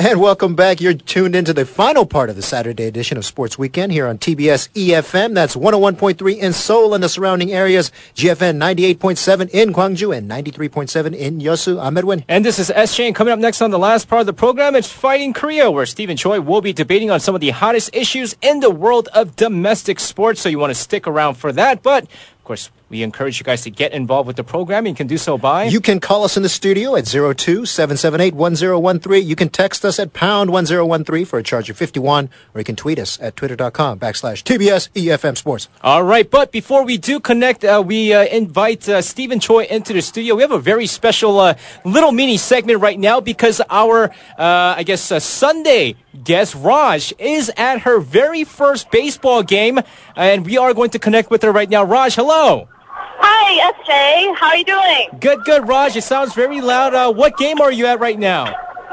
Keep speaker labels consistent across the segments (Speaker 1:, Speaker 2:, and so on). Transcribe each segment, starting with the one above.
Speaker 1: And welcome back. You're tuned into the final part of the Saturday edition of Sports Weekend here on TBS EFM. That's 101.3 in Seoul and the surrounding areas, GFN 98.7 in Gwangju and 93.7 in Yeosu. I'm Edwin.
Speaker 2: And this is SJ. And coming up next on the last part of the program, it's Fighting Korea, where Stephen Choi will be debating on some of the hottest issues in the world of domestic sports. So you want to stick around for that. But, of course, we encourage you guys to get involved with the program. You can do so by...
Speaker 1: You can call us in the studio at 02-778-1013. You can text us at pound 1013 for a charge of 51, or you can tweet us at twitter.com/TBS EFM Sports.
Speaker 2: All right, but before we do connect, we invite Stephen Choi into the studio. We have a very special little mini segment right now because our, Sunday guest, Raj, is at her very first baseball game, and we are going to connect with her right now. Raj, hello.
Speaker 3: Hi, SJ. How are you doing?
Speaker 2: Good, Raj. It sounds very loud. What game are you at right now?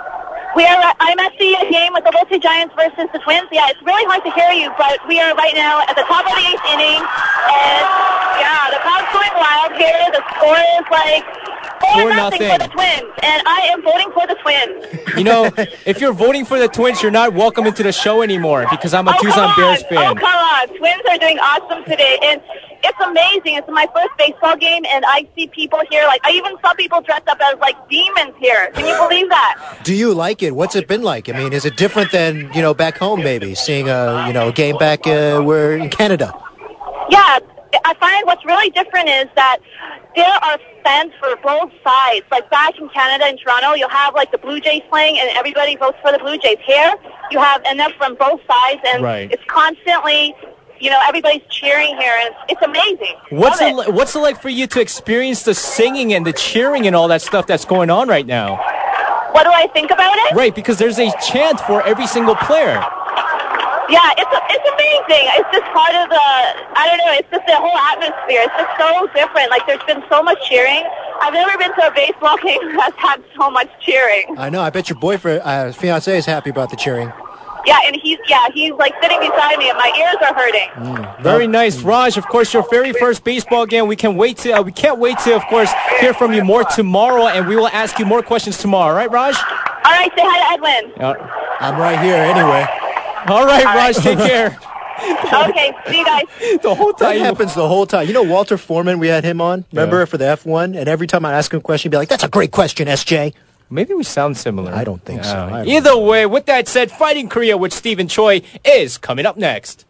Speaker 3: I'm at the game with the Lotte Giants versus the Twins. Yeah, it's really hard to hear you, but we are right now at the top of the 8th inning. And, yeah, the crowd's going wild here. The score is like 4-0 for the Twins. And I am voting for the Twins.
Speaker 2: You know, if you're voting for the Twins, you're not welcome into the show anymore because I'm a Doosan Bears fan.
Speaker 3: Oh, come on. Twins are doing awesome today. And it's amazing. It's my first baseball game, and I see people here. Like, I even saw people dressed up as, like, demons here. Can you believe that?
Speaker 1: Do you like it? What's it been like? I mean, is it different than, back home maybe, seeing a game back where in Canada?
Speaker 3: Yeah, I find what's really different is that there are fans for both sides. Like, back in Canada, in Toronto, you'll have, like, the Blue Jays playing, and everybody votes for the Blue Jays. Here, you have enough from both sides, and It's constantly... everybody's cheering here, and it's amazing.
Speaker 2: What's it like for you to experience the singing and the cheering and all that stuff that's going on right now?
Speaker 3: What do I think about it?
Speaker 2: Right, because there's a chant for every single player.
Speaker 3: Yeah, it's amazing. It's just part of it's just the whole atmosphere. It's just so different. Like, there's been so much cheering. I've never been to a baseball game that's had so much cheering.
Speaker 1: I know. I bet your fiancé is happy about the cheering.
Speaker 3: Yeah, and he's like sitting beside me, and my ears are hurting.
Speaker 2: Very nice, Raj. Of course, your very first baseball game. We can't wait to, of course, hear from you more tomorrow, and we will ask you more questions tomorrow. All right, Raj?
Speaker 3: All right, say hi to Edwin.
Speaker 1: I'm right here anyway.
Speaker 2: All right, Raj, take care.
Speaker 3: Okay, see you guys.
Speaker 2: The whole time.
Speaker 1: That happens the whole time. Walter Foreman, we had him on, remember, for the F1? And every time I ask him a question, he'd be like, that's a great question, SJ.
Speaker 2: Maybe we sound similar.
Speaker 1: I don't think so.
Speaker 2: Either way, with that said, Fighting Korea with Stephen Choi is coming up next.